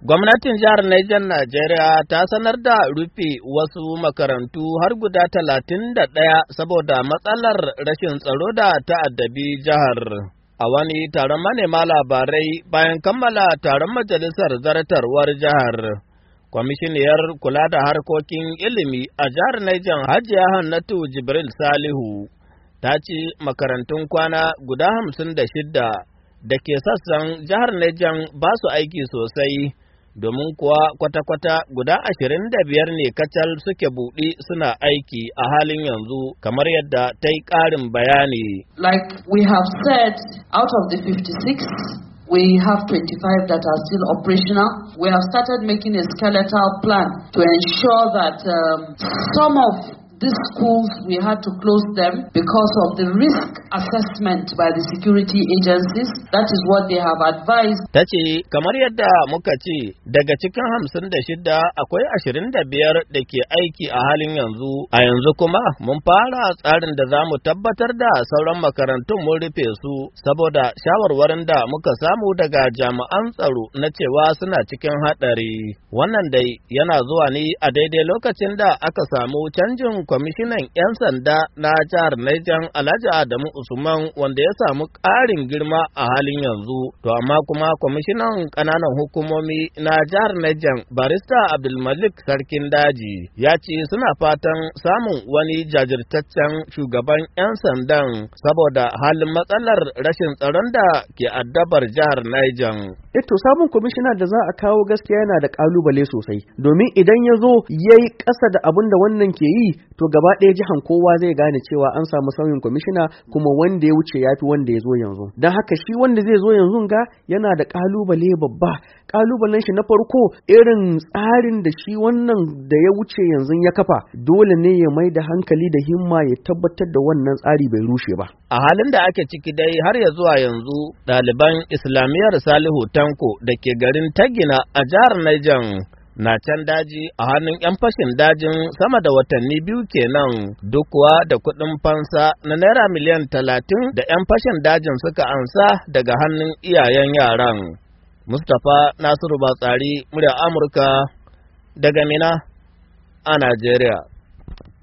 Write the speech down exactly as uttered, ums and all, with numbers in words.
Gwamnatin jihar Niger Najeriya ta sanar da rufe wasu makarantu har guda talatin da ɗaya saboda matsalar rashin tsaro da ta'addabi jihar. A wani taron manema labarai bayan kammala taron majalisar zartarwar jihar, kwamishiniyar kula da harkokin ilimi a jihar Niger Hajiya Hannatu Jibril Salihu ta ce makarantun kwana guda hamsin da shidda da ke sassan jihar Niger ba su aiki sosai. Domin kuwa kwata-kwata guda ashirin da biyar ne kacal suke buɗe suna aiki a halin yanzu kamar yadda ta yi ƙarin bayani. Like we have said, out of the fifty-six, we have twenty-five that are still operational. We have started making a skeletal plan to ensure that um, some of these schools, we had to close them because of the risk assessment by the security agencies. That is what they have advised. Ta ce, kamar yadda muka ce, daga cikin hamsin da shida akwai ashirin da biyar da ke aiki a halin yanzu. A yanzu kuma mun fara tsarin da za mu tabbatar da sauran makarantun mun rufe su saboda shawarwarin da muka samu daga jami'an tsaro na cewa suna cikin haɗari. Wannan dai yana zuwa ne a daidai lokacin da aka samu canjin kwamishinan 'yan sanda na jihar Niger Alhaji Adamu Usman wanda ya samu ƙarin girma a halin yanzu. To amma kuma kwamishinan ƙananan hukumomi na jihar Niger Barista Abdulmalik Sarkin Daji ya ce suna fatan samun wani jajirtaccen shugaban 'yan sandan saboda halin matsalar rashin tsaron da ke addabar jihar Niger. To sabon kwamishina da za a kawo gaskiya yana da ƙalubale sosai domin idan ya zo ya yi ƙasa da abin da wannan ke yi to gaba ɗaya jihan kowa zai gane cewa an samu sauyin kwamishina kuma wanda ya wuce ya fi wanda ya zo yanzu. Don haka shi wanda zai zo yanzu ga yana da ƙalubale babba. Ƙalubalen shi na farko irin tsarin da shi wannan da ya wuce yanzu ya kafa dole ne ya mai da hankali da himma ya tabbatar da wannan tsari bai rushe ba. A halin da ake ciki dai har ya zuwa yanzu ɗaliban Islamiyyar Salihu Tanko da ke garin Tagina a jihar Niger na can daji a hannun 'yan fashin dajin sama da watanni biyu kenan duk kuwa da kuɗin fansa na naira miliyan talatin da 'yan fashin dajin suka ansa daga hannun iyayen yaran. Mustapha Nasiru Batsari, murya Amurka daga Mina a Najeriya.